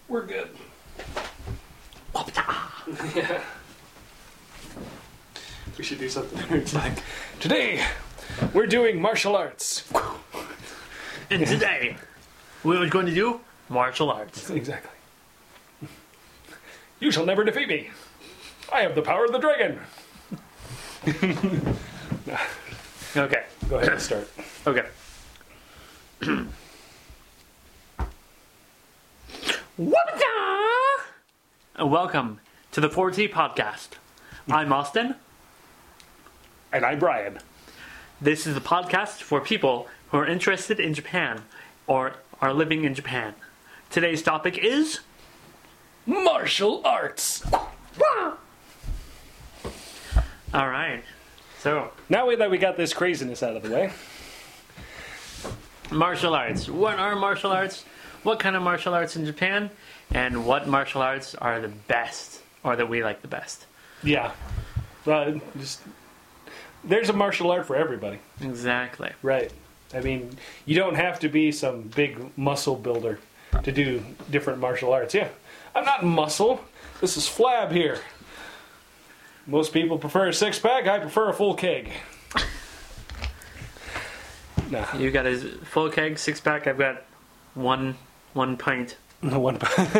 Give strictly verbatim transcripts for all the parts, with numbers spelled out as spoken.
We're good. Yeah. We should do something where it's like, today, we're doing martial arts. And today, we're going to do martial arts. Exactly. You shall never defeat me. I have the power of the dragon. Okay. Go ahead and start. Okay. And welcome to the four T podcast. I'm Austin. And I'm Brian. This is a podcast for people who are interested in Japan or are living in Japan. Today's topic is Martial arts. all right. So, Now that we got this craziness out of the way, martial arts. What are martial arts? What kind of martial arts in Japan? And what martial arts are the best, or that we like the best? yeah, uh, just there's a martial art for everybody. Exactly. Right. I mean, you don't have to be some big muscle builder to do different martial arts. Yeah, I'm not muscle. This is flab here. Most people prefer a six pack. I prefer a full keg. Nah, You got a full keg, six pack. I've got one one pint. no one.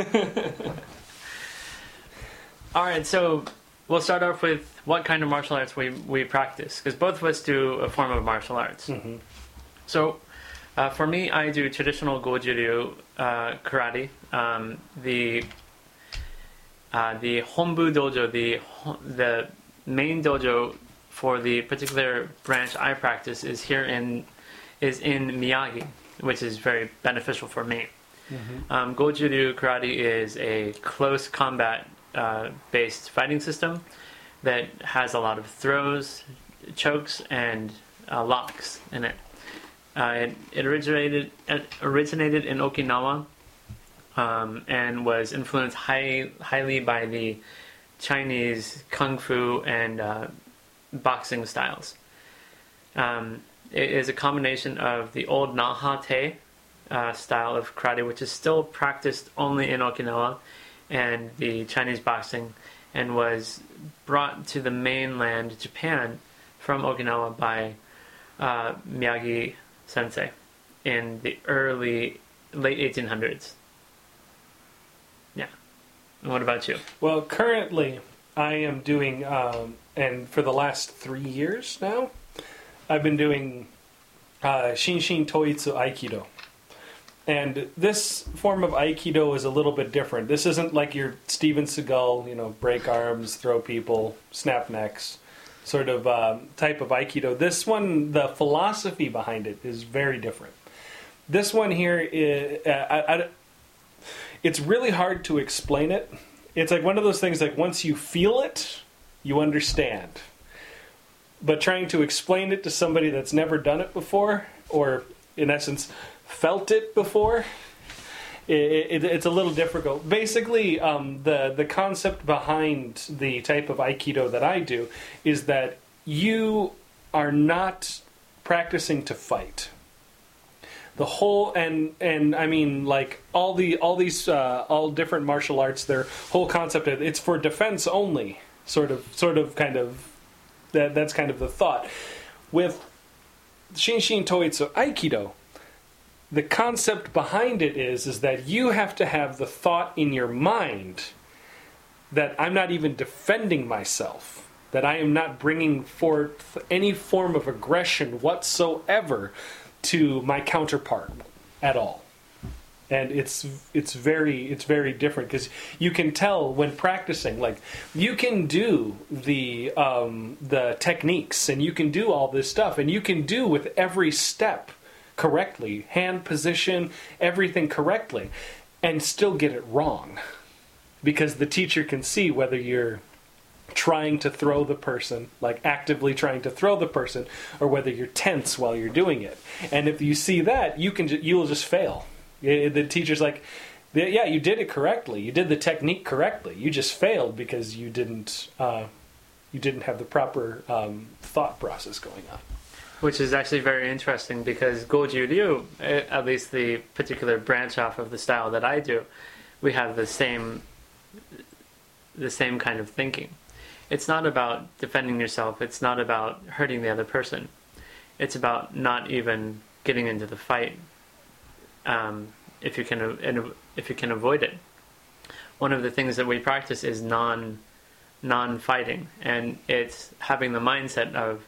All right, so we'll start off with what kind of martial arts we, we practice, because both of us do a form of martial arts. Mm-hmm. So, uh, for me, I do traditional Goju-ryu uh, karate. Um, the uh, the Honbu dojo, the the main dojo for the particular branch I practice is here in is in Miyagi, which is very beneficial for me. Mm-hmm. Um, Goju-ryu karate is a close combat uh, based fighting system that has a lot of throws, chokes, and uh, locks in it. Uh, it, it originated it originated in Okinawa um, and was influenced high, highly by the Chinese kung fu and uh, boxing styles. Um, it is a combination of the old Nahate uh, style of karate, which is still practiced only in Okinawa, and the Chinese boxing, and was brought to the mainland Japan from Okinawa by uh, Miyagi Sensei in the early, late eighteen hundreds. Yeah. And what about you? Well, currently, I am doing, um, and for the last three years now, I've been doing uh, Shinshin Toitsu Aikido. And this form of Aikido is a little bit different. This isn't like your Steven Seagal, you know, break arms, throw people, snap necks sort of um, type of Aikido. This one, the philosophy behind it is very different. This one here, is, uh, I, I, it's really hard to explain it. It's like one of those things, like once you feel it, you understand. But trying to explain it to somebody that's never done it before, or in essence, felt it before, it, it, it's a little difficult. Basically, um, the, the concept behind the type of Aikido that I do is that you are not practicing to fight. The whole, and and I mean, like all the all these uh, all different martial arts, their whole concept is it's for defense only. Sort of, sort of, kind of. That that's kind of the thought. With Shinshin Toitsu Aikido, the concept behind it is is that you have to have the thought in your mind that I'm not even defending myself, that I am not bringing forth any form of aggression whatsoever to my counterpart at all. And it's it's very it's very different because you can tell when practicing. Like you can do the um, the techniques and you can do all this stuff and you can do with every step correctly, hand position, everything correctly, and still get it wrong because the teacher can see whether you're trying to throw the person, like actively trying to throw the person, or whether you're tense while you're doing it. And if you see that, you can ju- you'll just fail. The teacher's like, yeah, you did it correctly. You did the technique correctly. You just failed because you didn't uh, you didn't have the proper um, thought process going on. Which is actually very interesting because Goju-ryu, at least the particular branch off of the style that I do, we have the same the same kind of thinking. It's not about defending yourself. It's not about hurting the other person. It's about not even getting into the fight um, if you can if you can avoid it. One of the things that we practice is non non-fighting, and it's having the mindset of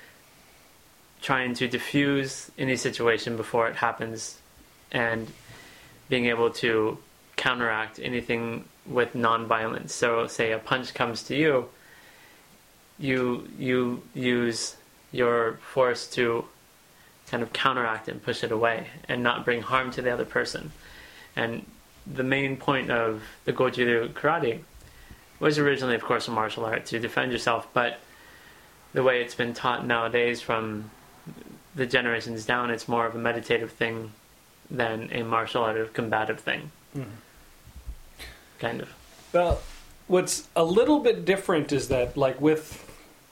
trying to diffuse any situation before it happens, and being able to counteract anything with non-violence. So, say a punch comes to you, you you use your force to kind of counteract and push it away, and not bring harm to the other person. And the main point of the Goju-ryu karate was originally, of course, a martial art to defend yourself, but the way it's been taught nowadays from the generations down, it's more of a meditative thing than a martial art or combative thing. Mm-hmm. Kind of. Well, what's a little bit different is that, like with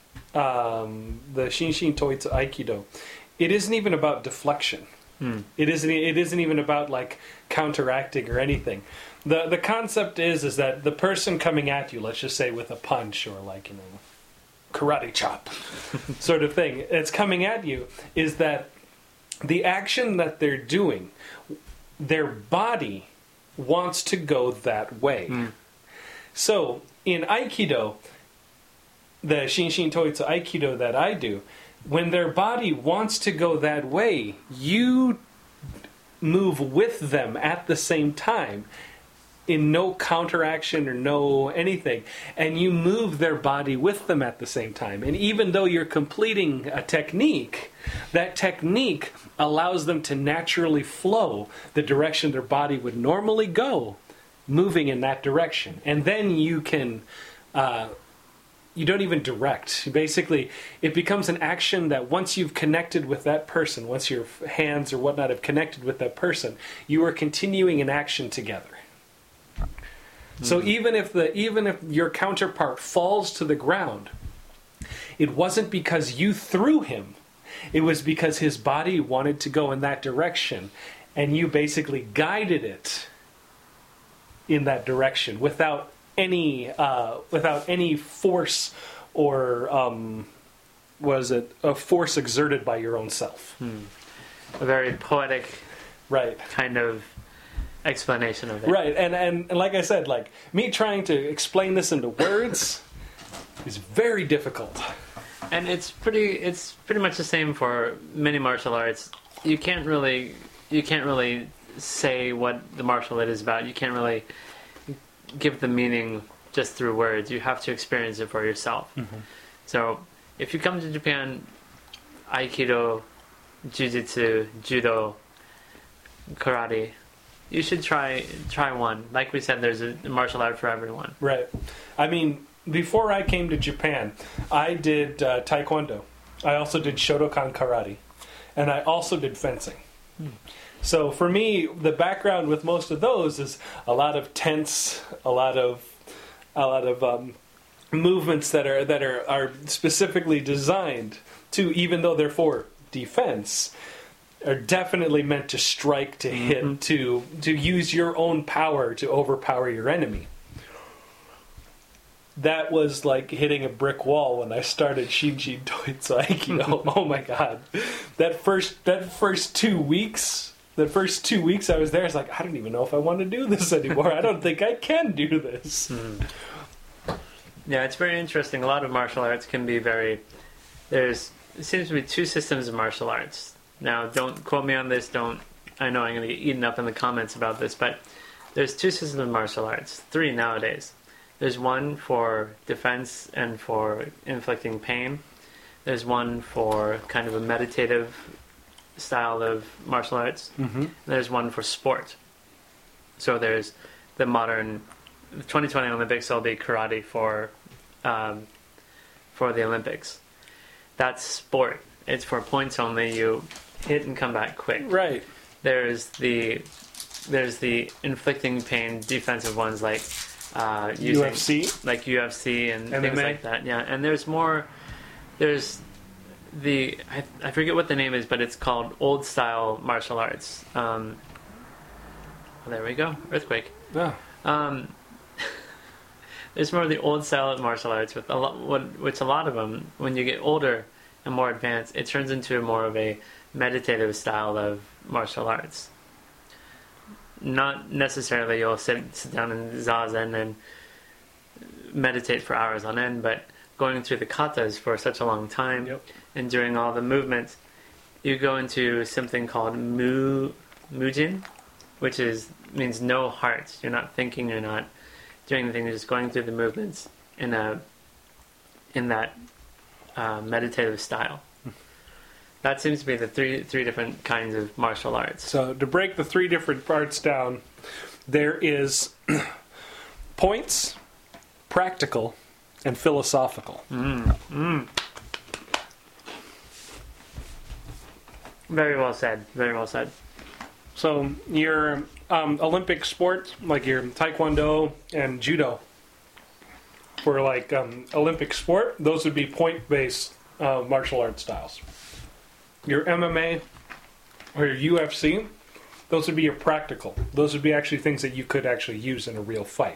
um, the Shinshin Toitsu Aikido, it isn't even about deflection. Mm. It isn't. It isn't even about like counteracting or anything. the The concept is is that the person coming at you, let's just say with a punch or like you know, karate chop, sort of thing, it's coming at you, is that the action that they're doing, their body wants to go that way. Mm. So in Aikido, the Shinshin Toitsu Aikido that I do, when their body wants to go that way, you move with them at the same time, in no counteraction or no anything, and you move their body with them at the same time. And even though you're completing a technique, that technique allows them to naturally flow the direction their body would normally go, moving in that direction. And then you can uh, you don't even direct. Basically, it becomes an action that once you've connected with that person, once your hands or whatnot have connected with that person, you are continuing an action together. Mm-hmm. So even if the even if your counterpart falls to the ground, it wasn't because you threw him. It was because his body wanted to go in that direction, and you basically guided it in that direction without any uh, without any force or um, was it a force exerted by your own self. Hmm. A very poetic, right, kind of explanation of it. Right, and, and and like I said, like me trying to explain this into words is very difficult. And it's pretty it's pretty much the same for many martial arts. You can't really you can't really say what the martial art is about. You can't really give the meaning just through words. You have to experience it for yourself. Mm-hmm. So if you come to Japan, Aikido, Jiu-Jitsu, Judo, Karate, you should try try one. Like we said, there's a martial art for everyone. Right. I mean, before I came to Japan, I did uh, Taekwondo. I also did Shotokan Karate. And I also did fencing. Hmm. So for me, the background with most of those is a lot of tense, a lot of a lot of um, movements that are that are, are specifically designed to, even though they're for defense, are definitely meant to strike, to hit, mm-hmm. to to use your own power to overpower your enemy. That was like hitting a brick wall when I started Shinshin Toitsu Aikido. Oh my god, that first that first two weeks. The first two weeks I was there, I was like, I don't even know if I want to do this anymore. I don't think I can do this. Mm. Yeah, it's very interesting. A lot of martial arts can be very... There's it seems to be two systems of martial arts. Now, don't quote me on this. Don't. I know I'm going to get eaten up in the comments about this, but there's two systems of martial arts. Three nowadays. There's one for defense and for inflicting pain. There's one for kind of a meditative style of martial arts. Mm-hmm. There's one for sport. So there's the modern the twenty twenty Olympics will be karate for um, for the Olympics. That's sport. It's for points only. You hit and come back quick. Right. There's the there's the inflicting pain defensive ones like uh, using, U F C, like U F C and M M A. Things like that. Yeah, and there's more. There's the I, I forget what the name is, but it's called old style martial arts. Um, oh, there we go, earthquake. Yeah. Um, there's more of the old style of martial arts with a lot, what, which a lot of them, when you get older and more advanced, it turns into more of a meditative style of martial arts. Not necessarily you'll sit, sit down in zazen and meditate for hours on end, but going through the katas for such a long time, Yep. and doing all the movements, you go into something called mu mujin, which is means no heart. You're not thinking, you're not doing anything, you're just going through the movements in a in that uh, meditative style. That seems to be the three three different kinds of martial arts. So to break the three different parts down, there is points, practical, and philosophical. Mm. Mm. Very well said. Very well said. So your um, Olympic sports, like your Taekwondo and Judo, for like um, Olympic sport, those would be point-based uh, martial arts styles. Your M M A or your U F C, those would be your practical. Those would be actually things that you could actually use in a real fight.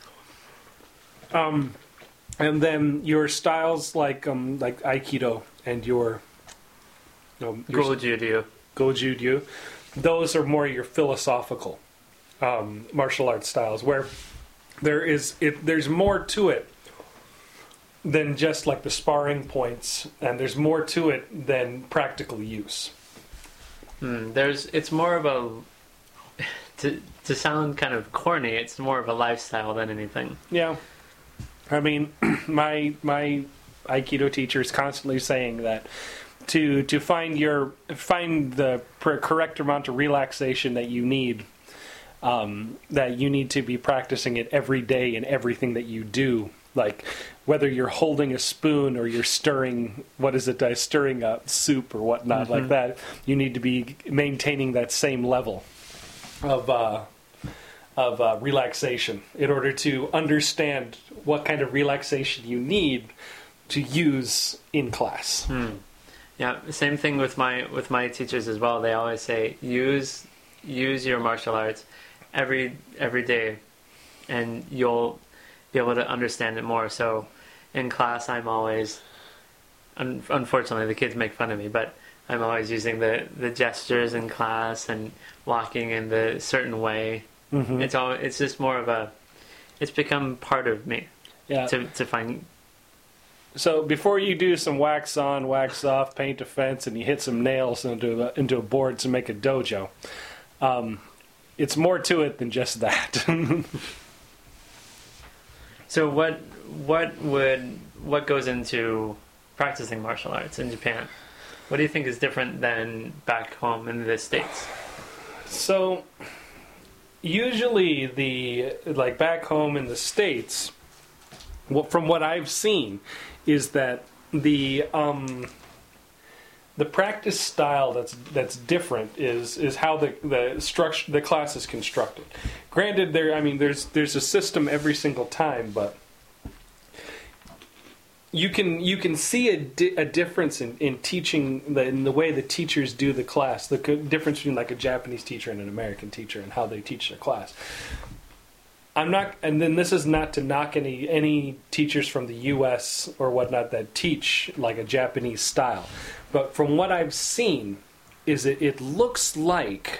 Um, and then your styles like um, like Aikido and your, you know, your Goju-ryu. Goju-ryu, those are more your philosophical um, martial arts styles, where there is it, there's more to it than just like the sparring points, and there's more to it than practical use. Mm, there's, it's more of a, to to sound kind of corny, it's more of a lifestyle than anything. Yeah, I mean, my my Aikido teacher is constantly saying that to to find your find the per- correct amount of relaxation that you need, um, that you need to be practicing it every day in everything that you do. Like whether you're holding a spoon or you're stirring, what is it, uh, stirring up soup or whatnot, Mm-hmm. like that, you need to be maintaining that same level of uh, of uh, relaxation in order to understand what kind of relaxation you need to use in class. Mm. Yeah, same thing with my with my teachers as well. They always say use use your martial arts every every day, and you'll be able to understand it more. So in class, I'm always, un- unfortunately, the kids make fun of me, but I'm always using the, the gestures in class and walking in the certain way. Mm-hmm. It's all it's just more of a, it's become part of me Yeah. to to find. So before you do some wax on, wax off, paint a fence, and you hit some nails into a, into a board to make a dojo, um, it's more to it than just that. So what what would what goes into practicing martial arts in Japan? What do you think is different than back home in the States? So usually the like back home in the States, what from what I've seen is that the um, the practice style that's that's different is is how the the structure the class is constructed. Granted, there I mean there's there's a system every single time, but you can you can see a, di- a difference in, in teaching the, in the way the teachers do the class. The co- difference between like a Japanese teacher and an American teacher and how they teach their class. I'm not, and then this is not to knock any any teachers from the U S or whatnot that teach like a Japanese style, but from what I've seen, is it it looks like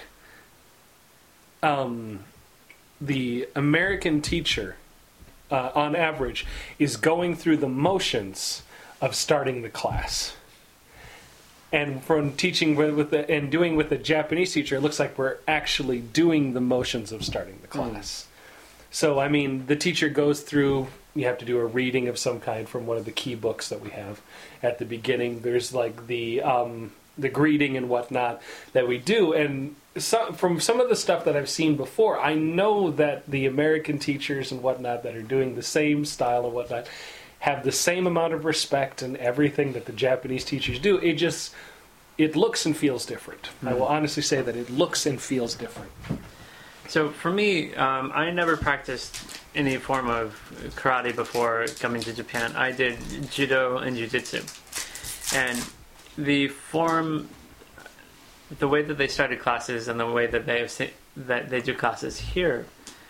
um, the American teacher, uh, on average, is going through the motions of starting the class. And from teaching with, with the, and doing with the Japanese teacher, it looks like we're actually doing the motions of starting the class. Mm. So, I mean, the teacher goes through, you have to do a reading of some kind from one of the key books that we have at the beginning. There's like the um, the greeting and whatnot that we do. And some, from some of the stuff that I've seen before, I know that the American teachers and whatnot that are doing the same style and whatnot have the same amount of respect and everything that the Japanese teachers do. It just, it looks and feels different. Mm-hmm. I will honestly say that it looks and feels different. So for me, um, I never practiced any form of karate before coming to Japan. I did judo and jiu-jitsu. And the form, the way that they started classes and the way that they have, that they do classes here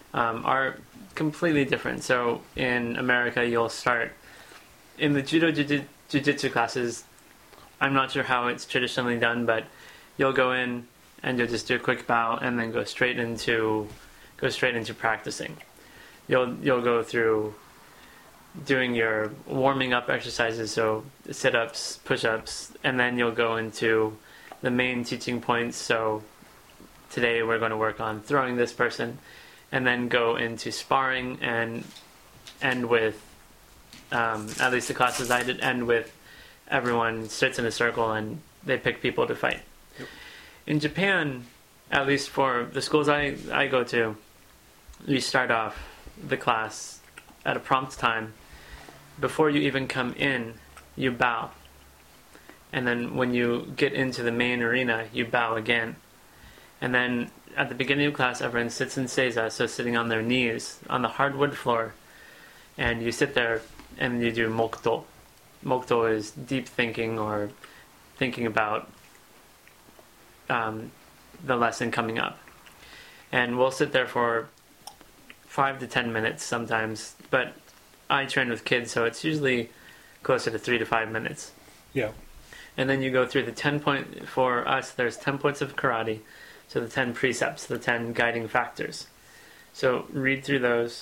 um, are completely different. So in America, you'll start in the judo jiu- jiu-jitsu classes. I'm not sure how it's traditionally done, but you'll go in and you'll just do a quick bow and then go straight into go straight into practicing. You'll you'll go through doing your warming up exercises, so sit-ups, push-ups, and then you'll go into the main teaching points. So today we're going to work on throwing this person, and then go into sparring and end with, um, at least the classes I did, end with everyone sits in a circle and they pick people to fight. Yep. In Japan, at least for the schools I, I go to, you start off the class at a prompt time. Before you even come in, you bow. And then when you get into the main arena, you bow again. And then at the beginning of class, everyone sits in seiza, so sitting on their knees on the hardwood floor. And you sit there and you do mokuto. Mokuto is deep thinking, or thinking about um, the lesson coming up. And we'll sit there for five to ten minutes sometimes, but I train with kids, so it's usually closer to three to five minutes. Yeah. And then you go through the ten point, for us, there's ten points of karate, so the ten precepts, the ten guiding factors. So read through those.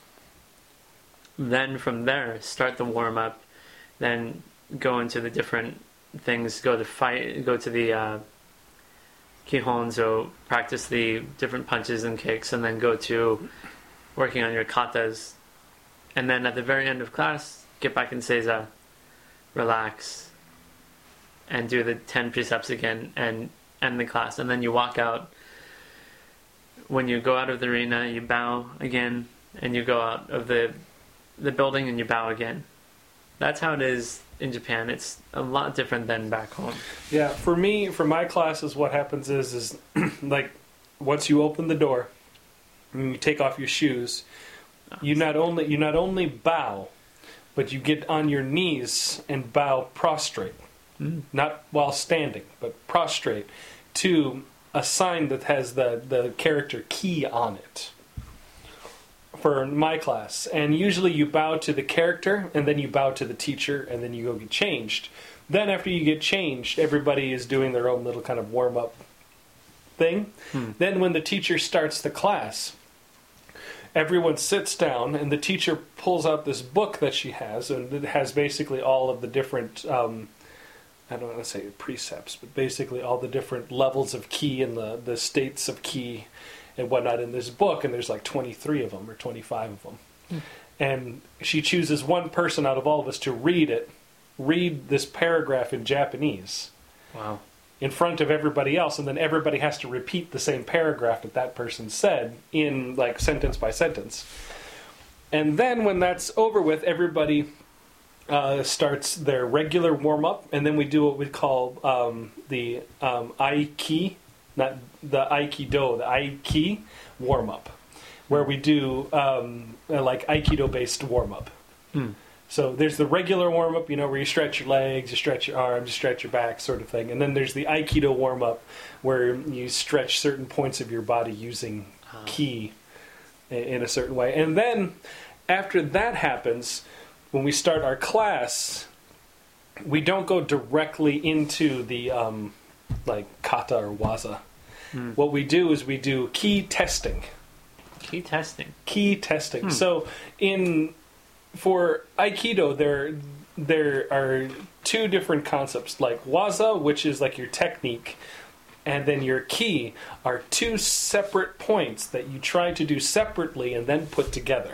Then from there, start the warm-up, then go into the different things, go to fight, go to the uh, kihon, so practice the different punches and kicks, and then go to working on your katas. And then at the very end of class, get back in seiza, relax, and do the ten precepts again, and end the class. And then you walk out. When you go out of the arena, you bow again, and you go out of the the building and you bow again. That's how it is in Japan. It's a lot different than back home. Yeah, for me, for my classes, what happens is, is like, once you open the door and you take off your shoes, you not only you not only bow, but you get on your knees and bow prostrate. Mm. Not while standing, but prostrate, to a sign that has the, the character ki on it. For my class. And usually you bow to the character, and then you bow to the teacher, and then you go get changed. Then after you get changed, everybody is doing their own little kind of warm-up thing. Hmm. Then when the teacher starts the class, everyone sits down, and the teacher pulls out this book that she has, and it has basically all of the different, um, I don't want to say precepts, but basically all the different levels of ki and the, the states of ki and whatnot in this book, and there's like twenty-three of them, or twenty-five of them. Mm. And she chooses one person out of all of us to read it, read this paragraph in Japanese. Wow. In front of everybody else, and then everybody has to repeat the same paragraph that that person said in, like, sentence by sentence. And then when that's over with, everybody uh, starts their regular warm-up, and then we do what we call um, the um, Aiki, not the Aikido, the Aiki warm-up, where we do um, like Aikido-based warm-up. Mm. So there's the regular warm-up, you know, where you stretch your legs, you stretch your arms, you stretch your back, sort of thing. And then there's the Aikido warm-up, where you stretch certain points of your body using uh. ki in a certain way. And then after that happens, when we start our class, we don't go directly into the um, like kata or waza. Mm. What we do is we do ki testing. Ki testing. Ki testing. Hmm. So in for Aikido, there there are two different concepts, like waza, which is like your technique, and then your ki are two separate points that you try to do separately and then put together.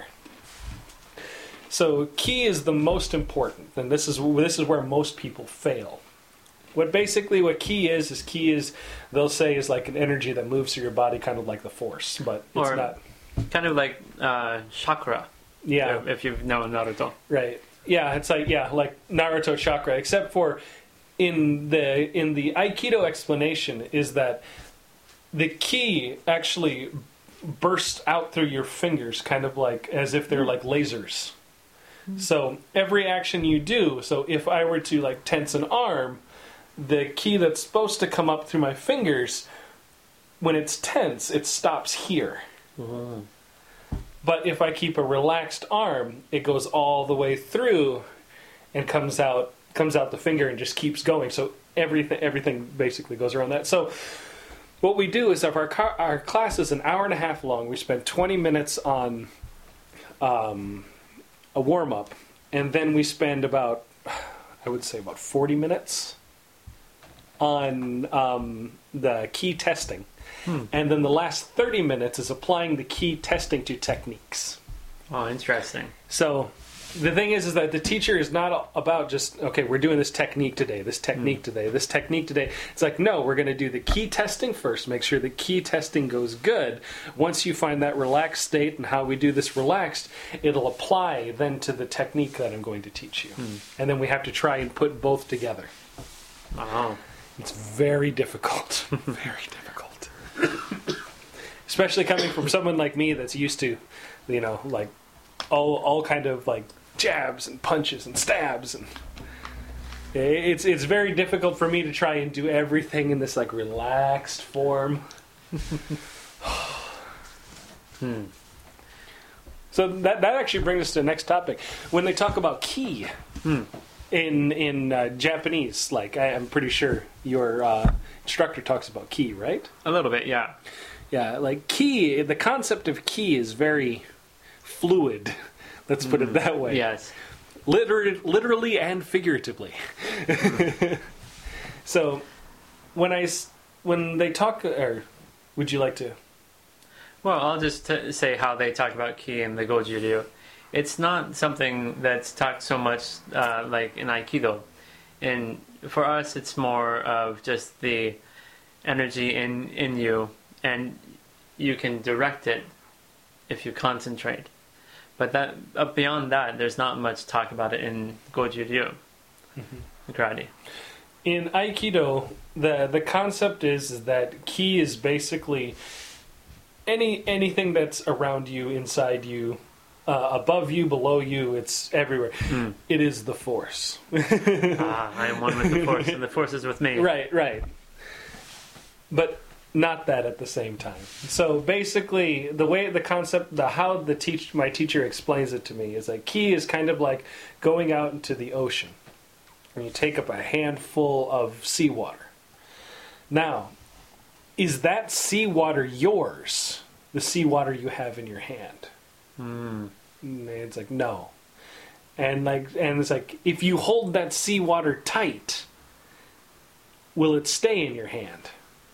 So ki is the most important, and this is this is where most people fail. What basically what ki is is ki is they'll say is like an energy that moves through your body, kind of like the force, but it's or not. Kind of like uh, chakra. Yeah, if you've known Naruto. Right. Yeah, it's like yeah, like Naruto chakra, except for in the in the Aikido explanation is that the ki actually bursts out through your fingers, kind of like as if they're like lasers. Mm-hmm. So every action you do, so if I were to like tense an arm, the ki that's supposed to come up through my fingers, when it's tense, it stops here. Mm-hmm. But if I keep a relaxed arm, it goes all the way through and comes out comes out the finger and just keeps going. So everything everything basically goes around that. So what we do is if our car, our class is an hour and a half long, we spend twenty minutes on um, a warm up, and then we spend about I would say about forty minutes on um, the key testing. Hmm. And then the last thirty minutes is applying the key testing to techniques. Oh, interesting. So the thing is, is that the teacher is not about just, okay, we're doing this technique today, this technique mm. today, this technique today. It's like, no, we're going to do the key testing first, make sure the key testing goes good. Once you find that relaxed state and how we do this relaxed, it'll apply then to the technique that I'm going to teach you. Mm. And then we have to try and put both together. Wow. It's very difficult. Very difficult. Especially coming from someone like me that's used to, you know, like all all kind of like jabs and punches and stabs, and it's it's very difficult for me to try and do everything in this like relaxed form. hmm. So that that actually brings us to the next topic. When they talk about ki hmm. in in uh, Japanese, like I, I'm pretty sure your uh, instructor talks about ki, right? A little bit, yeah. Yeah, like ki, the concept of ki is very fluid. Let's put it that way. Yes. Liter- literally and figuratively. So, when I when they talk, or would you like to? Well, I'll just t- say how they talk about ki in the Goju-ryu. It's not something that's talked so much uh, like in Aikido. And for us, it's more of just the energy in in you, and you can direct it if you concentrate. But that uh, beyond that, there's not much talk about it in Goju-ryu, mm-hmm. karate. In Aikido, the the concept is, is that ki is basically any anything that's around you, inside you, uh, above you, below you. It's everywhere. Mm. It is the force. ah, I am one with the force, and the force is with me. Right, right. But not that at the same time. So basically, the way the concept, the how the teach my teacher explains it to me is like ki is kind of like going out into the ocean, and you take up a handful of seawater. Now, is that seawater yours? The seawater you have in your hand? Mm. And it's like no, and like and it's like if you hold that seawater tight, will it stay in your hand?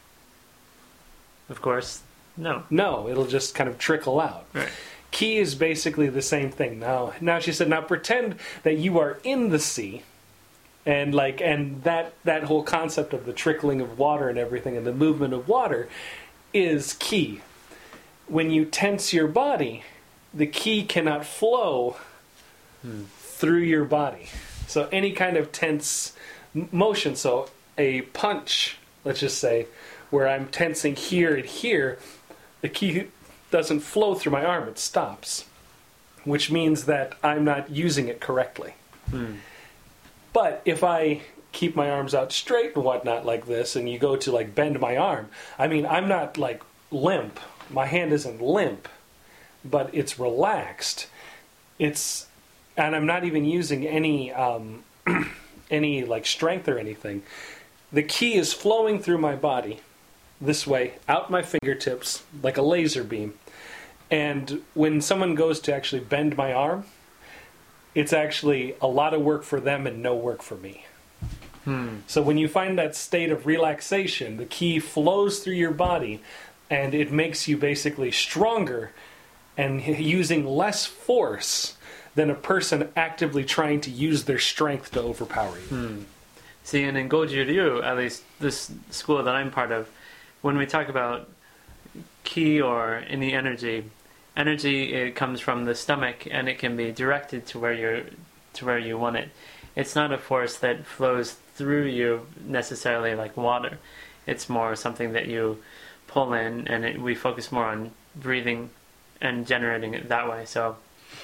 Of course, no. No, it'll just kind of trickle out. Right. Ki is basically the same thing. Now, now she said, now pretend that you are in the sea, and like, and that that whole concept of the trickling of water and everything, and the movement of water, is ki. When you tense your body, the ki cannot flow hmm. through your body. So any kind of tense motion, so a punch, let's just say, where I'm tensing here and here, the ki doesn't flow through my arm, it stops. Which means that I'm not using it correctly. Hmm. But if I keep my arms out straight and whatnot like this, and you go to like bend my arm, I mean, I'm not like limp. My hand isn't limp, but it's relaxed. It's, and I'm not even using any, um, any like strength or anything. The ki is flowing through my body this way, out my fingertips, like a laser beam. And when someone goes to actually bend my arm, it's actually a lot of work for them and no work for me. Hmm. So when you find that state of relaxation, the ki flows through your body, and it makes you basically stronger and using less force than a person actively trying to use their strength to overpower you. Hmm. See, and in Goju-ryu, at least this school that I'm part of, when we talk about ki or any energy, energy it comes from the stomach, and it can be directed to where you're to where you want it. It's not a force that flows through you necessarily like water. It's more something that you pull in, and it, we focus more on breathing and generating it that way. So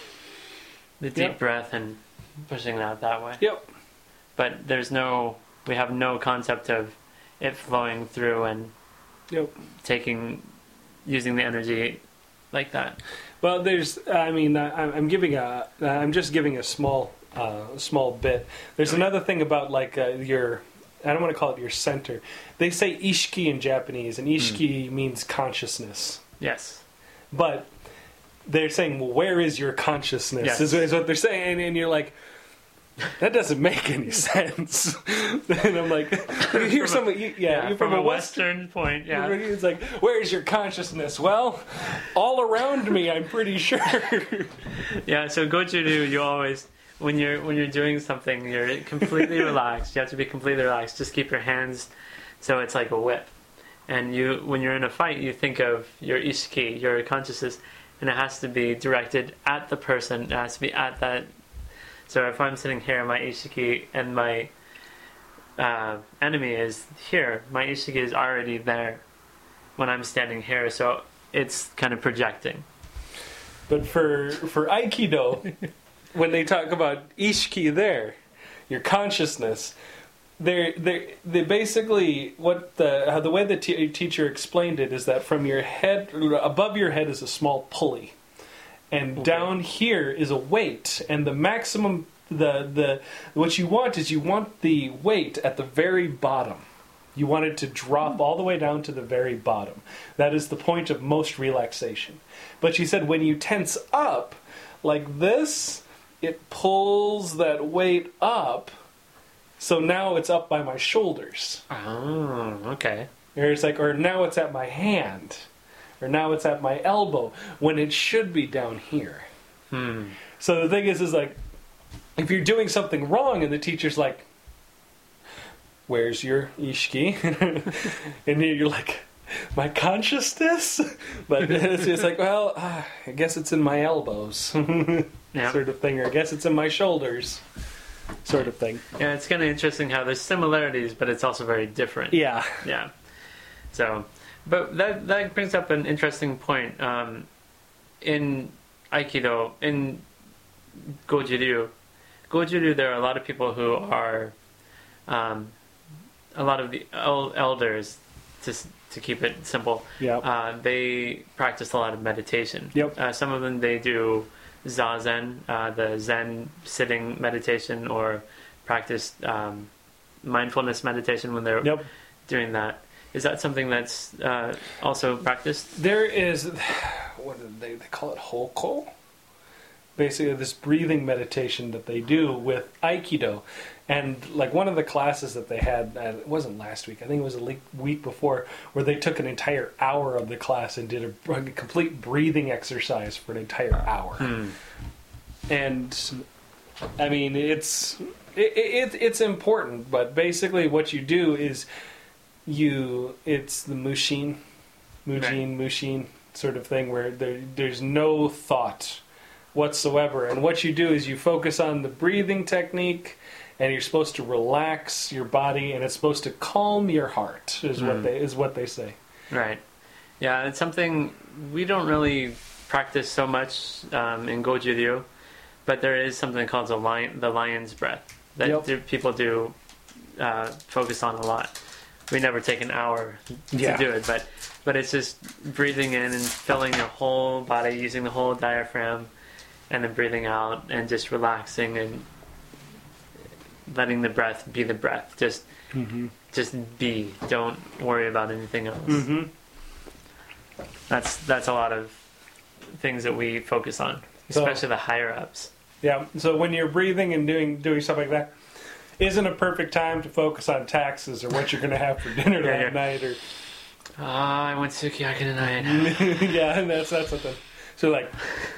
the deep yep. breath and pushing it out that way. Yep. But there's no, we have no concept of it flowing through and yep. taking, using the energy like that. Well, there's. I mean, I, I'm giving a. I'm just giving a small, uh, small bit. There's another thing about like uh, your. I don't want to call it your center. They say ishiki in Japanese, and ishiki mm. means consciousness. Yes. But they're saying, well, where is your consciousness? Yes. Is, is what they're saying, and, and you're like, that doesn't make any sense. And I'm like, you hear some, you, yeah, yeah, you're from, from a a Western, Western point, yeah. It's like, where's your consciousness? Well, all around me, I'm pretty sure. Yeah, so Goju-ryu, you always, when you're when you're doing something, you're completely relaxed. You have to be completely relaxed. Just keep your hands, so it's like a whip. And you, when you're in a fight, you think of your ishiki, your consciousness, and it has to be directed at the person. It has to be at that. So if I'm sitting here, my ishiki and my uh, enemy is here, my ishiki is already there when I'm standing here, so it's kind of projecting. But for for Aikido, when they talk about ishiki there, your consciousness, they're, they're, they basically, what the how the way the t- teacher explained it is that from your head, above your head is a small pulley. And okay. down here is a weight, and the maximum, the the what you want is you want the weight at the very bottom. You want it to drop mm. all the way down to the very bottom. That is the point of most relaxation. But she said when you tense up like this, it pulls that weight up. So now it's up by my shoulders. Oh, okay. Or it's like, or now it's at my hand. Or now it's at my elbow, when it should be down here. Hmm. So the thing is, is like, if you're doing something wrong and the teacher's like, where's your ishiki? And you're like, my consciousness? But it's, it's like, well, uh, I guess it's in my elbows. Yeah. Sort of thing. Or I guess it's in my shoulders. Sort of thing. Yeah, it's kind of interesting how there's similarities, but it's also very different. Yeah. Yeah. So... But that that brings up an interesting point. Um, in Aikido, in Goju-ryu, Goju-ryu, there are a lot of people who are, um, a lot of the el- elders, to to keep it simple. Yep. Uh, they practice a lot of meditation. Yep. Uh, some of them they do zazen, uh, the Zen sitting meditation, or practice um, mindfulness meditation when they're yep. doing that. Is that something that's uh, also practiced? There is, what do they, they call it, Hoko? Basically this breathing meditation that they do with Aikido. And like one of the classes that they had, uh, it wasn't last week, I think it was a le- week before, where they took an entire hour of the class and did a, a complete breathing exercise for an entire hour. Hmm. And, I mean, it's it, it, it's important, but basically what you do is... You, it's the mushin, mujin, right. mushin sort of thing where there, there's no thought whatsoever. And what you do is you focus on the breathing technique, and you're supposed to relax your body, and it's supposed to calm your heart. Is mm. what they is what they say. Right. Yeah, it's something we don't really practice so much um, in Goju-ryu, but there is something called the lion, the lion's breath that yep. do, people do uh, focus on a lot. We never take an hour to yeah. do it, but but it's just breathing in and filling your whole body, using the whole diaphragm, and then breathing out and just relaxing and letting the breath be the breath. Just mm-hmm. just be. Don't worry about anything else. Mm-hmm. That's that's a lot of things that we focus on, especially so, the higher ups. Yeah. So when you're breathing and doing doing stuff like that, isn't a perfect time to focus on taxes or what you're going to have for dinner yeah, that yeah. night. Or oh, I went sukiyaki tonight. Yeah, and that's that's something. So like,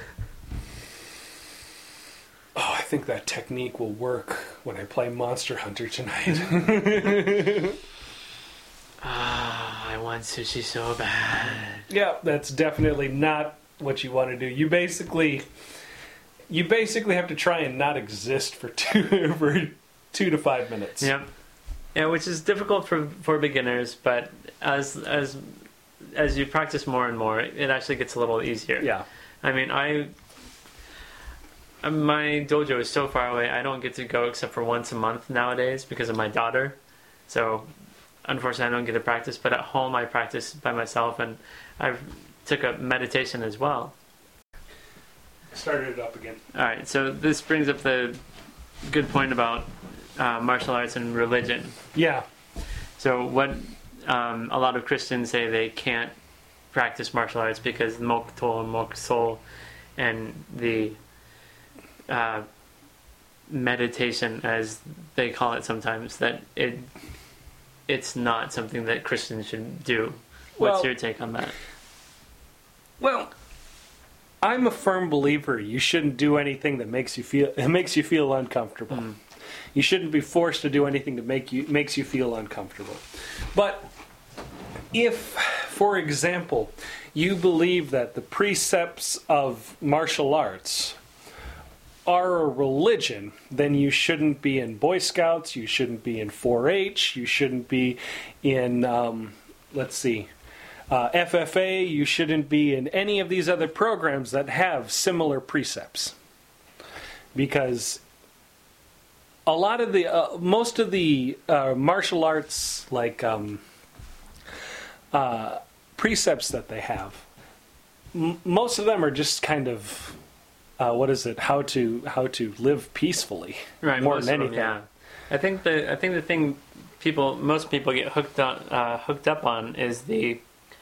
oh, I think that technique will work when I play Monster Hunter tonight. Ah, oh, I want sushi so bad. Yeah, that's definitely not what you want to do. You basically, you basically have to try and not exist for two for. Two to five minutes. Yep. Yeah, which is difficult for for beginners, but as as as you practice more and more, it actually gets a little easier. Yeah. I mean, I my dojo is so far away. I don't get to go except for once a month nowadays because of my daughter. So, unfortunately, I don't get to practice. But at home, I practice by myself, and I took up meditation as well. started it up again. All right, so this brings up the good point about uh, martial arts and religion. Yeah. So what um, a lot of Christians say they can't practice martial arts because Mokto and Moksol and the uh, meditation, as they call it sometimes, that it it's not something that Christians should do. What's Well- your take on that? Well, I'm a firm believer you shouldn't do anything that makes you feel it makes you feel uncomfortable. Mm. You shouldn't be forced to do anything that make you makes you feel uncomfortable. But if, for example, you believe that the precepts of martial arts are a religion, then you shouldn't be in Boy Scouts, you shouldn't be in four H, you shouldn't be in, um, let's see, uh, F F A, you shouldn't be in any of these other programs that have similar precepts. Because a lot of the, uh, most of the uh, martial arts, like um, uh, precepts that they have, m- most of them are just kind of, uh, what is it? How to how to live peacefully, Right, more most than of them, anything. yeah. I think the I think the thing people most people get hooked on uh, hooked up on is the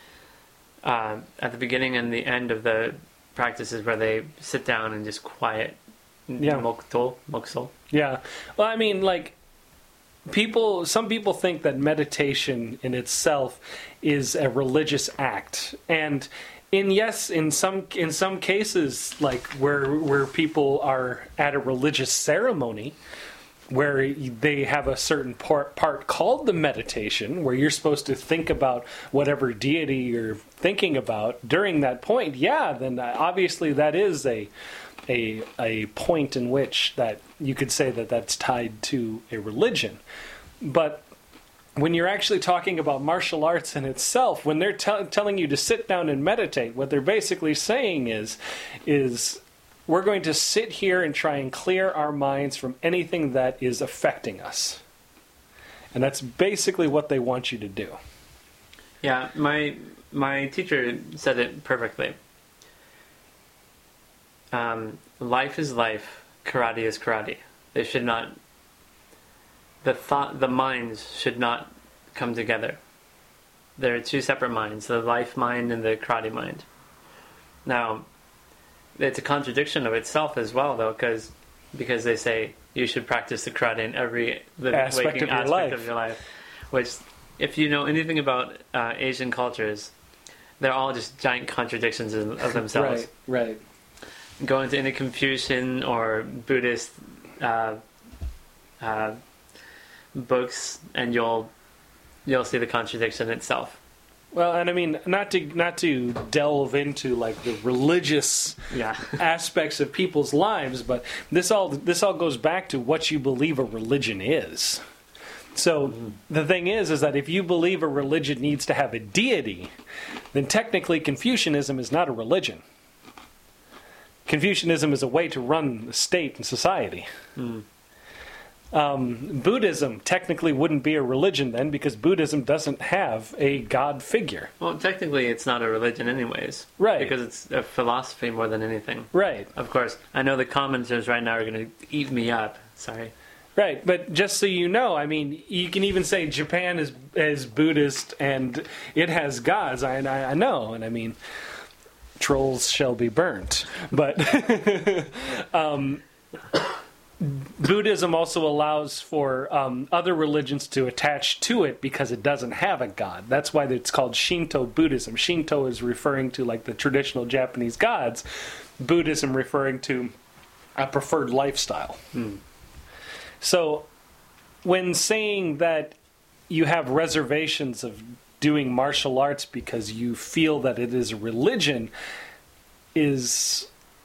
uh, at the beginning and the end of the practices where they sit down and just quiet. Yeah. Moktol, moksol. Yeah. Well, I mean, like, people, some people think that meditation in itself is a religious act. And in yes, in some in some cases, like where where people are at a religious ceremony, where they have a certain part, part called the meditation, where you're supposed to think about whatever deity you're thinking about during that point, yeah, then obviously that is a a a point in which that you could say that that's tied to a religion. But when you're actually talking about martial arts in itself, when they're t- telling you to sit down and meditate, what they're basically saying is is we're going to sit here and try and clear our minds from anything that is affecting us. And that's basically what they want you to do. Yeah, my my teacher said it perfectly. Um, life is life. Karate is karate. They should not. The thought, the minds should not come together. There are two separate minds: the life mind and the karate mind. Now, it's a contradiction of itself as well, though, because because they say you should practice the karate in every living, Aspect waking of your aspect life. of your life. Which, if you know anything about uh, Asian cultures, they're all just giant contradictions of, of themselves. Right, right. Go into any Confucian or Buddhist uh, uh, books, and you'll you'll see the contradiction itself. Well, and I mean, not to not to delve into like the religious Yeah. aspects of people's lives, but this all this all goes back to what you believe a religion is. So mm-hmm. the thing is, is that if you believe a religion needs to have a deity, then technically Confucianism is not a religion. Confucianism is a way to run the state and society. Mm. Um, Buddhism technically wouldn't be a religion then, because Buddhism doesn't have a god figure. Well, technically, it's not a religion, anyways. Right. Because it's a philosophy more than anything. Right. Of course, I know the commenters right now are going to eat me up. Sorry. Right, but just so you know, I mean, you can even say Japan is is Buddhist and it has gods. I I, I know, and I mean, trolls shall be burnt. But um, Buddhism also allows for um, other religions to attach to it because it doesn't have a god. That's why it's called Shinto Buddhism. Shinto is referring to like the traditional Japanese gods. Buddhism referring to a preferred lifestyle. Hmm. So, when saying that you have reservations of doing martial arts because you feel that it is a religion, is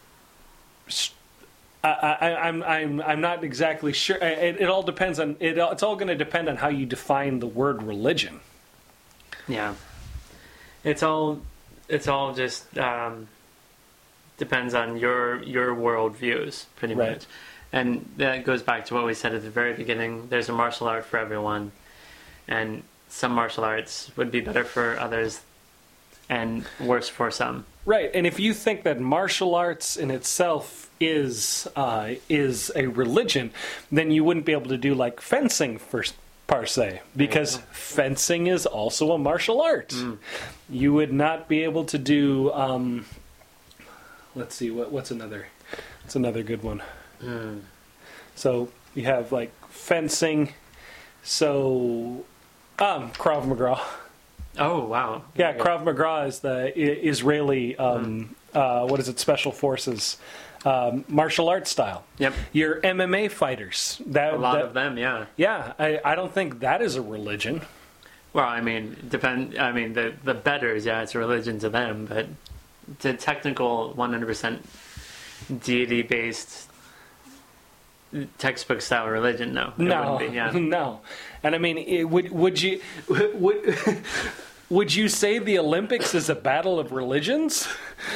I, I, I'm I'm I'm not exactly sure. It, it all depends on it. It's all going to depend on how you define the word religion. Yeah. It's all. It's all just um, depends on your your world views, pretty Right. much. And that goes back to what we said at the very beginning. There's a martial art for everyone. And some martial arts would be better for others and worse for some. Right, and if you think that martial arts in itself is uh, is a religion, then you wouldn't be able to do like fencing for per se, because fencing is also a martial art. Mm. You would not be able to do. Um, let's see, what what's another? What's another good one? Mm. So you have like fencing. So um, Krav Maga. Oh wow! Yeah, Krav Maga is the I- Israeli. Um, mm. uh, what is it? Special forces. Um, martial arts style. Yep. Your M M A fighters. That, a lot that, of them, yeah. Yeah, I, I don't think that is a religion. Well, I mean, depend. I mean, the the betters, yeah, it's a religion to them, but the technical one hundred percent deity based textbook style religion, no, it no, wouldn't be, yeah. no. And I mean, it, would would you would would you say the Olympics is a battle of religions?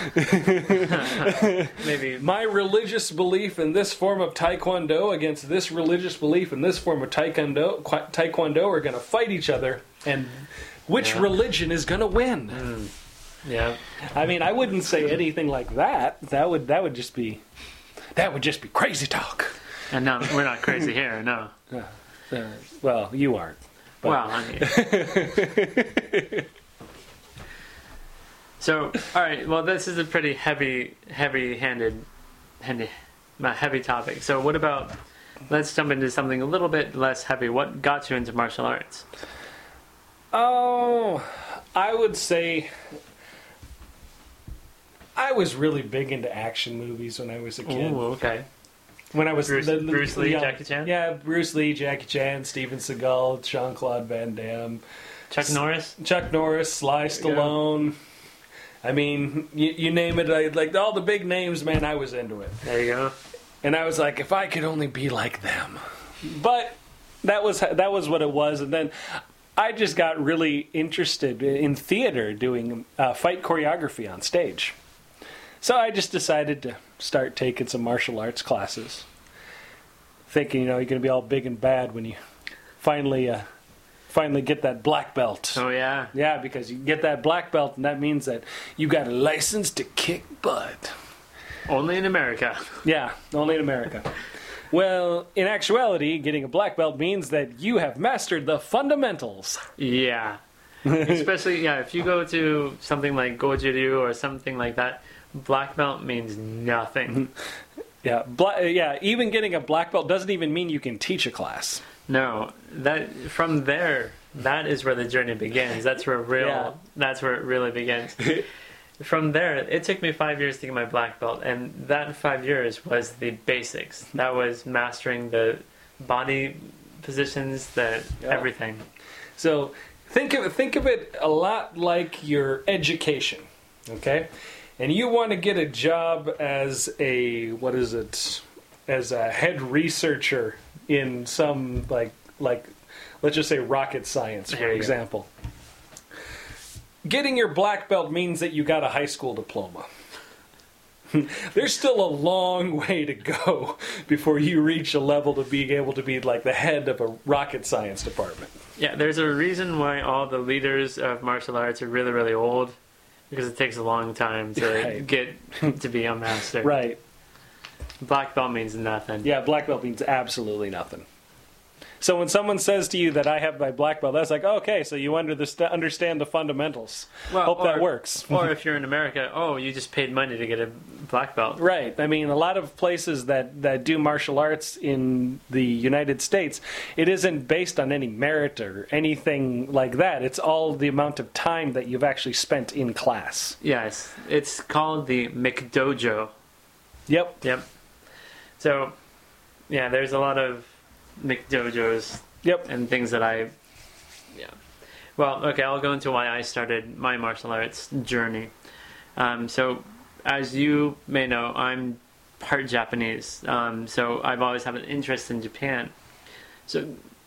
Maybe my religious belief in this form of taekwondo against this religious belief in this form of taekwondo taekwondo are going to fight each other, and which yeah. religion is going to win? Mm. Yeah, I mean, I wouldn't say anything like that. That would that would just be that would just be crazy talk. And no, we're not crazy here. No. Uh, uh, well, you aren't. But. Well, I mean. So, all right. Well, this is a pretty heavy, heavy-handed, heavy, heavy topic. So, what about? Let's jump into something a little bit less heavy. What got you into martial arts? Oh, I would say I was really big into action movies when I was a kid. Ooh, okay. When I was Bruce, the, the, Bruce Lee, yeah, Jackie Chan. Yeah, Bruce Lee, Jackie Chan, Steven Seagal, Jean-Claude Van Damme, Chuck Norris, Chuck Norris, Sly Stallone. I mean, you, you name it. I, like all the big names, man. I was into it. There you go. And I was like, if I could only be like them. But that was that was what it was. And then I just got really interested in theater, doing uh, fight choreography on stage. So I just decided to start taking some martial arts classes, thinking, you know, you're going to be all big and bad when you finally, uh, finally get that black belt. Oh yeah, yeah, because you get that black belt, and that means that you got a license to kick butt. Only in America. Yeah, only in America. Well, in actuality, getting a black belt means that you have mastered the fundamentals. Yeah, especially yeah, if you go to something like Goju-ryu or something like that. Black belt means nothing. Yeah, bla- yeah. Even getting a black belt doesn't even mean you can teach a class. No, that from there, that is where the journey begins. That's where real. Yeah. That's where it really begins. From there, it took me five years to get my black belt, and that five years was the basics. That was mastering the body positions, the yeah. everything. So think of think of it a lot like your education. Okay. And you want to get a job as a, what is it, as a head researcher in some, like, like let's just say rocket science, for example. Go. Getting your black belt means that you got a high school diploma. There's still a long way to go before you reach a level to be able to be like the head of a rocket science department. Yeah, there's a reason why all the leaders of martial arts are really, really old. Because it takes a long time to right. get to be a master. Right. Black belt means nothing. Yeah, black belt means absolutely nothing. So when someone says to you that I have my black belt, that's like, oh, okay, so you under the, understand the fundamentals. Well, Hope or, that works. Or if you're in America, oh, you just paid money to get a black belt. Right. I mean, a lot of places that, that do martial arts in the United States, it isn't based on any merit or anything like that. It's all the amount of time that you've actually spent in class. Yes. It's called the McDojo. Yep. Yep. So, yeah, there's a lot of McDojos yep. and things that I... Yeah. Well, okay, I'll go into why I started my martial arts journey. Um, so, as you may know, I'm part Japanese. Um, so, I've always had an interest in Japan. So,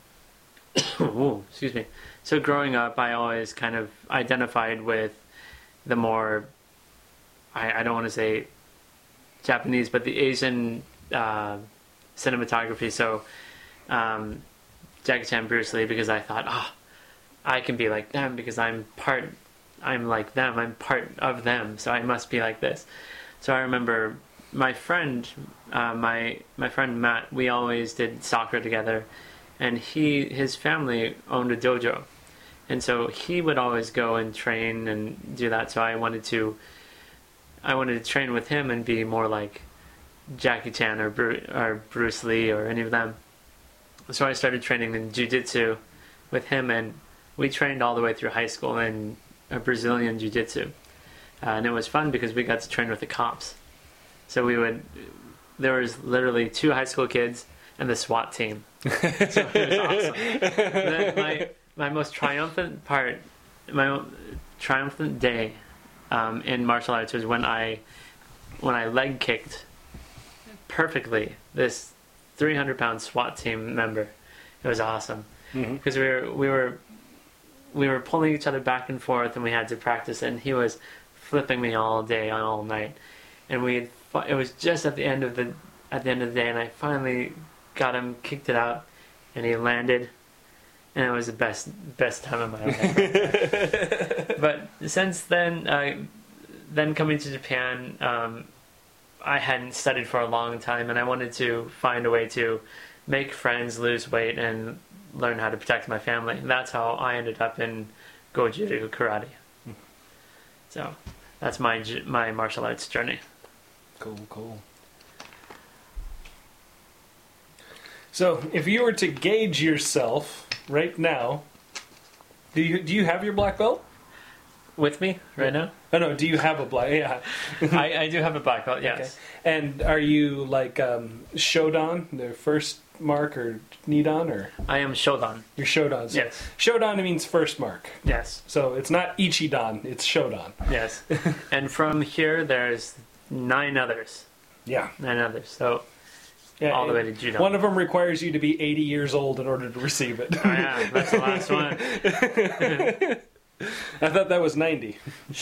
ooh, excuse me. So, growing up, I always kind of identified with the more, I, I don't want to say Japanese, but the Asian uh, cinematography. So, um, Jackie Chan, Bruce Lee, because I thought, oh, I can be like them because I'm part I'm like them. I'm part of them, so I must be like this. So I remember my friend, uh, my my friend Matt. We always did soccer together, and he his family owned a dojo, and so he would always go and train and do that. So I wanted to, I wanted to train with him and be more like Jackie Chan or Bru- or Bruce Lee or any of them. So I started training in jiu-jitsu with him, and we trained all the way through high school in a Brazilian jiu-jitsu. Uh, and it was fun because we got to train with the cops. So we would, there was literally two high school kids and the SWAT team. So it was awesome. Then my, my most triumphant part, my triumphant day um, in martial arts was when I, when I leg kicked perfectly this three hundred pound SWAT team member. It was awesome. Mm-hmm. Because we were, we were, we were pulling each other back and forth, and we had to practice it, and he was flipping me all day and all night. And we had, it was just at the end of the at the end of the day, and I finally got him, kicked it out, and he landed, and it was the best best time of my life. But since then, uh, then coming to Japan, um, I hadn't studied for a long time, and I wanted to find a way to make friends, lose weight, and learn how to protect my family. And that's how I ended up in Goju Karate. So that's my my martial arts journey. Cool, cool. So, if you were to gauge yourself right now, do you do you have your black belt? With me right now? Oh no, do you have a black? Yeah, I, I do have a black belt. Yes. Okay. And are you like um, Shodan, the first mark, or Nidan, or I am Shodan. you're Shodan? So Yes. Shodan means first mark. Yes. So it's not Ichidan, it's Shodan. Yes. And from here, there's nine others. Yeah. Nine others. So Yeah, all the way to Judo. One of them requires you to be eighty years old in order to receive it. Oh, yeah, that's the last one. I thought that was ninety.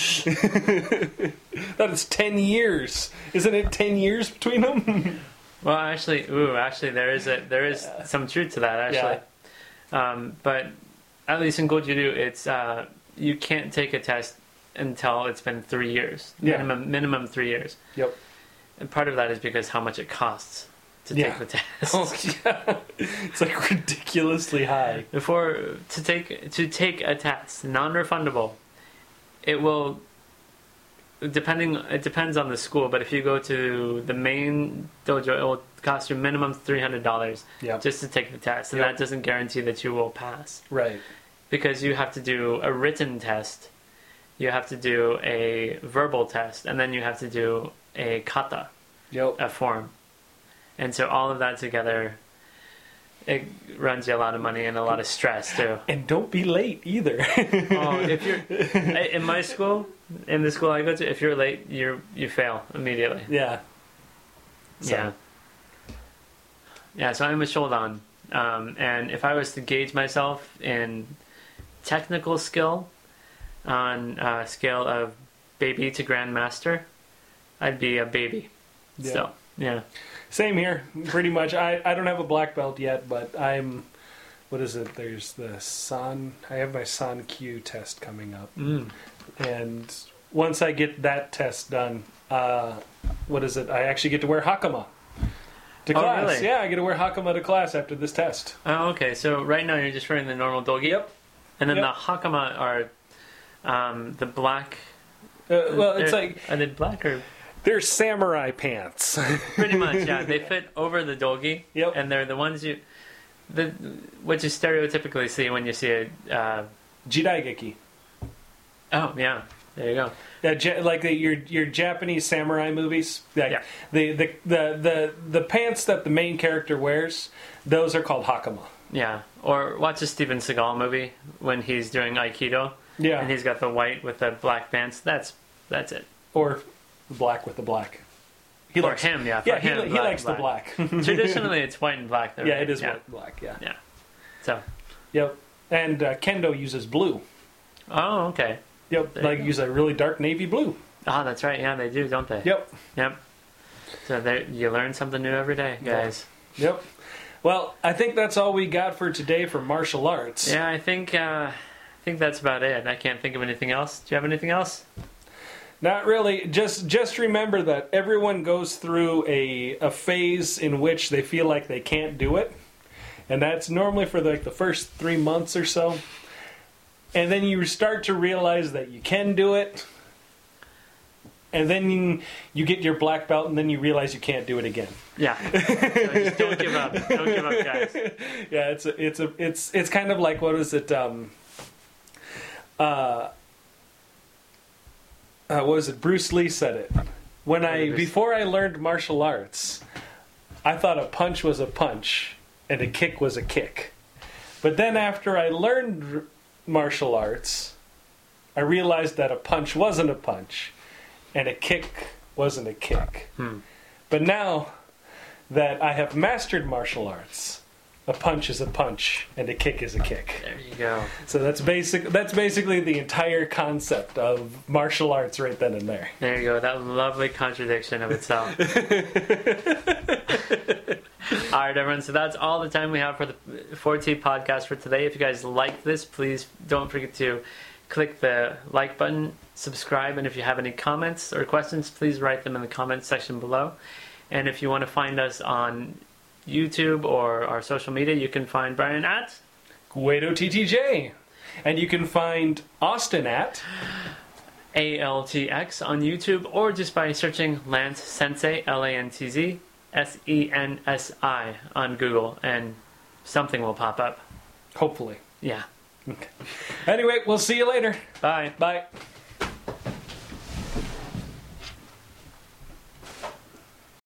That is ten years. Isn't it ten years between them? Well, actually, ooh, actually, there is a there is some truth to that actually. Um, but at least in Goju-ryu, it's uh, you can't take a test until it's been three years. Yeah. Minimum minimum three years. Yep. And part of that is because how much it costs to Yeah. take the test. Oh, yeah. It's like ridiculously high. Before to take to take a test, non-refundable, it will depending it depends on the school, but if you go to the main dojo, it will cost you minimum three hundred dollars Yep. just to take the test, and Yep. that doesn't guarantee that you will pass Right. because you have to do a written test, you have to do a verbal test, and then you have to do a kata, Yep. a form, and so all of that together, it runs you a lot of money and a lot of stress too. And don't be late either. Oh, if you're in my school, in the school I go to, if you're late, you you fail immediately. Yeah. So- Yeah. Yeah, so I'm a Shodan. Um, and if I was to gauge myself in technical skill on a scale of baby to grandmaster, I'd be a baby. Yeah. Still. Yeah. Same here, pretty much. I, I don't have a black belt yet, but I'm, what is it? There's the San, I have my San Q test coming up. Mm. And once I get that test done, uh, what is it? I actually get to wear hakama to Oh, class. really? Yeah, I get to wear hakama to class after this test. Oh, okay. So right now you're just wearing the normal dogi. Yep. And then Yep. the hakama are um, the black. Uh, well, it's they're- like, Are they black or. they're samurai pants. Pretty much, yeah. They fit over the dogi, Yep. and they're the ones you, the what you stereotypically see when you see a. Uh, Jidaigeki. oh yeah, there you go. Yeah, ja- like the, your your Japanese samurai movies. Like Yeah. the, the, the, the, the pants that the main character wears, those are called hakama. Yeah, or watch a Steven Seagal movie when he's doing Aikido, Yeah. and he's got the white with the black pants. That's that's it. Or the black with the black. He For likes, him, yeah. For yeah, him, he, he black, likes the black. Traditionally, it's white and black. Though, yeah, right? it is yeah. white and black, yeah. Yeah. So. Yep. And uh, Kendo uses blue. Oh, okay. Yep. There you Like go. use a really dark navy blue. Oh, that's right. Yeah, they do, don't they? Yep. Yep. So there, you learn something new every day, guys. Yep. Well, I think that's all we got for today for martial arts. Yeah, I think uh, I think that's about it. I can't think of anything else. Do you have anything else? Not really. Just just remember that everyone goes through a a phase in which they feel like they can't do it, and that's normally for like the first three months or so. And then you start to realize that you can do it, and then you, you get your black belt, and then you realize you can't do it again. Yeah. So just don't give up. Don't give up, guys. Yeah, it's a, it's a it's it's kind of like, what is it? Um, uh, uh, what was it? Bruce Lee said it. When I before I learned martial arts, I thought a punch was a punch and a kick was a kick. But then after I learned martial arts, I realized that a punch wasn't a punch and a kick wasn't a kick. Hmm. But now that I have mastered martial arts, a punch is a punch and a kick is a kick. There you go. So that's basic that's basically the entire concept of martial arts right then and there. There you go. That lovely contradiction of itself. All right, everyone. So that's all the time we have for the four T podcast for today. If you guys liked this, please don't forget to click the like button, subscribe, and if you have any comments or questions, please write them in the comments section below. And if you want to find us on YouTube or our social media, you can find Brian at Guido T T J. And you can find Austin at A L T X on YouTube, or just by searching Lance Sensei, L A N T Z S E N S I on Google, and something will pop up. Hopefully. Yeah. Okay. Anyway, we'll see you later. Bye. Bye.